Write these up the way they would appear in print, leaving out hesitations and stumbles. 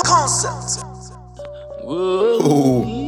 Concept. Ooh.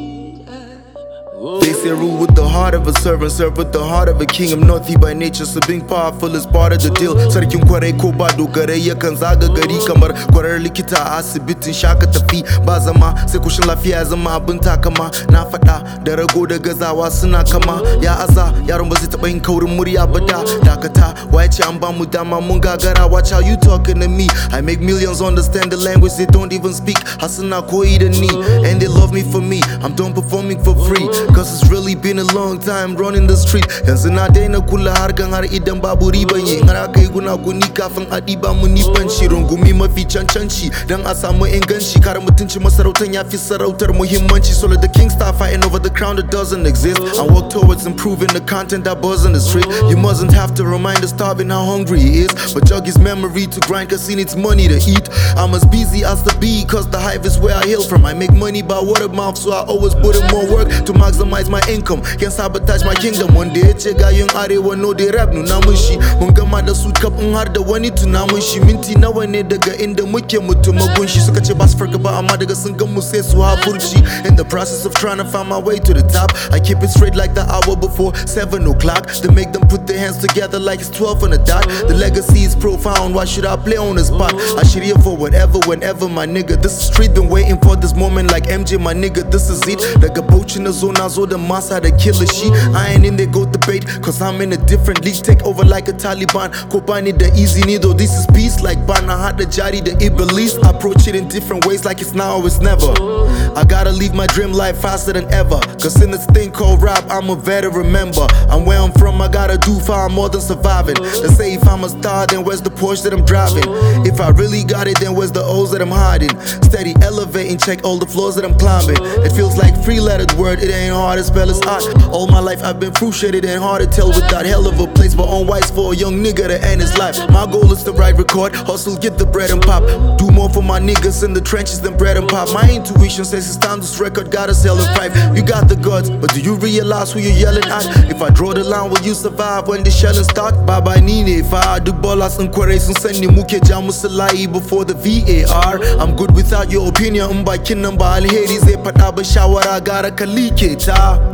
They say rule with the heart of a servant, serve with the heart of a king. I'm naughty by nature, so being powerful is part of the deal. Sarkin kwarai ko ba dogare yakan zaga gari kamar kwarar likita a asibitin shaka tafi. Ba zama sai kushin lafiya ya zama abin takama. Na faɗa da rago da gazawa suna kama. Ya aza yaron ba zai taɓa yin kaurin murya ba da dakata. Waye ce an ba mu dama mun gagara. Watch how you talking to me. I make millions understand the language they don't even speak. Hasuna koyi da ni and they love me for me. I'm done performing for free. Cause it's really been a long time running the street. Yanzu na daina kula harkan har idan babu riban yi. Har aka yi gunaguni kafin a ɗiba mu nifanci. Rungumi mafi cancanci dan a samu inganci. Kare mutunci masarautar ya fi sarautar muhimmanci. So let the king start fighting over the crown that doesn't exist. I work towards improving the content that buzz on the street. You mustn't have to remind the starving how hungry he is, but jug his memory to grind cause he needs money to eat. I'm as busy as the bee cause the hive is where I hail from. I make money by word of mouth, so I always put in more work to maximize my income. Can't sabotage my kingdom. One day ce gayin arewa no dey rap nuna mun shi. Mun gama da su kaf in har da wani tuna mun shi. Minti nawa ne daga inda muke mutuma gunshi. Suka ce ba su farka ba amma daga sun gan mu sai su hafurci. In the process of trying to find my way to the top, I keep it straight like the hour before 7 o'clock. They make them put their hands together like it's 12 on the dot. The legacy is profound, why should I play on the spot? I should hear for whatever, whenever, my nigga. This is street, been waiting for this moment like MJ, my nigga. This is it. Daga Bauchi na zo na zo da masa da killer shi. I ain't in there go debate, cause I'm in a different league. Take over like a Taliban. Ko bani da easy ni though this is peace. Like Bana had the jari, the Iblis. Approach it in different ways like it's now or it's never. I gotta leave my dream life faster than ever. Cause in this thing called rap, I'm a veteran member. And where I'm from, I gotta do far more than surviving. They say if I'm a star, then where's the Porsche that I'm driving? If I really got it, then where's the O's that I'm hiding? Steady elevating, check all the floors that I'm climbing. It feels like three-lettered word, it ain't hard to spell, it's art. All my life I've been through shit, it ain't hard to tell with that hell of a place. But on whites for a young nigga to end his life. My goal is to write, record, hustle, get the bread and pop. Do more for my niggas in the trenches than bread and pop. My intuition says it's time this record gotta sell in 5. You got the guts, but do you realize who you're yelling at? If I draw the line, will you survive when the shelling start? Baba Nine, fa duk bolas and queries sun sani muke ja musu layi before the VAR. I'm good without your opinion, in bakin nan ba alheri zai faɗa ba shawara gara ka like ta.